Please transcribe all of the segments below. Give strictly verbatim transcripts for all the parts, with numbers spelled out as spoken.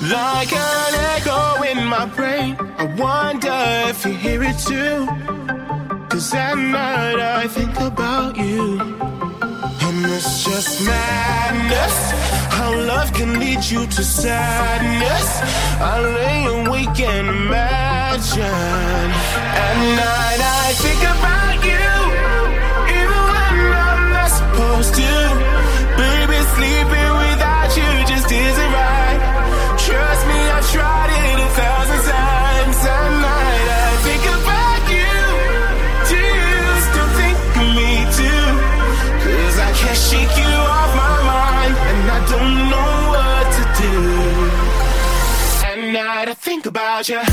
Like an echo in my brain, I wonder if you hear it too. Cause at night I think about you. And it's just madness, how love can lead you to sadness. I lay awake and imagine. At night I think about you, even when I'm not supposed to. Baby, sleeping without you just isn't right. Trust me, I've tried it a thousand times. At night I think about you. Do you still think of me too? Cause I can't shake you off my mind, and I don't know what to do. At night I think about you.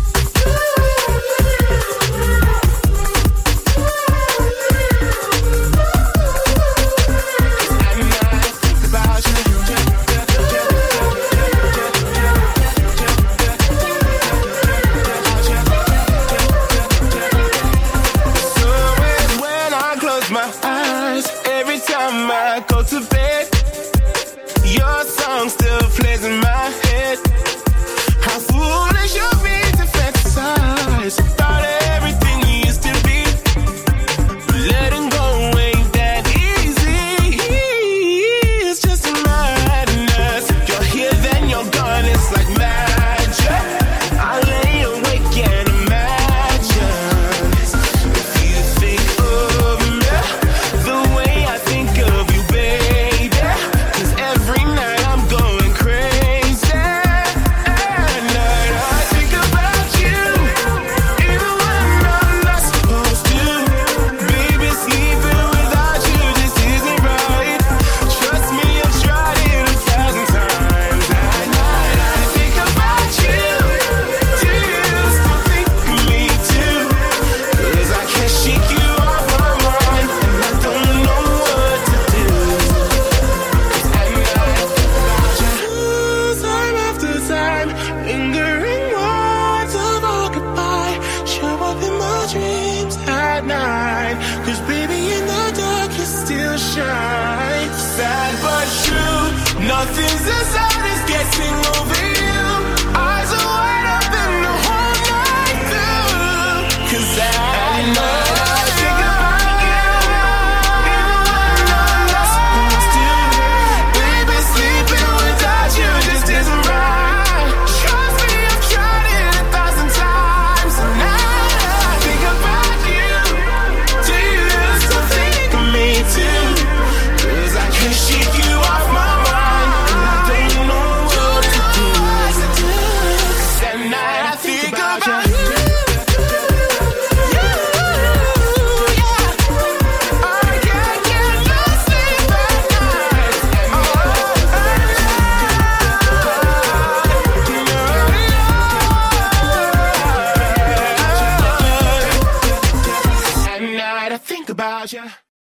I go to bed, your song still plays in my head. How foolish of me to fantasize about everything you used to be. But letting go ain't that easy. It's just a madness. You're here, then you're gone. It's like magic. I lay awake and imagine if you think of me the way I think of you, baby. Cause every night I'm going crazy. At night I think about you, even when I'm not supposed to. Baby, sleeping without you just isn't right. Trust me, I've tried it a thousand times. At night I think about you. Do you still think of me too? Cause I can't shake you off my mind, and I don't know what to do. At night I think about you. Time after time, lingering words of our goodbye show up in my dreams at night. Cause baby, in the dark you still shine. Sad but true, nothing's as sad as getting over you. Eyes are wide open the whole night through. Cause at night I think about you, even when I'm not supposed to. Baby, sleeping without you just isn't right. Trust me, I've tried it a thousand times. And now I think about you. Do you still think of me too? Cause I can't shake you off my mind, and I don't know what to do. Cause at night I think about you. At night I think about you.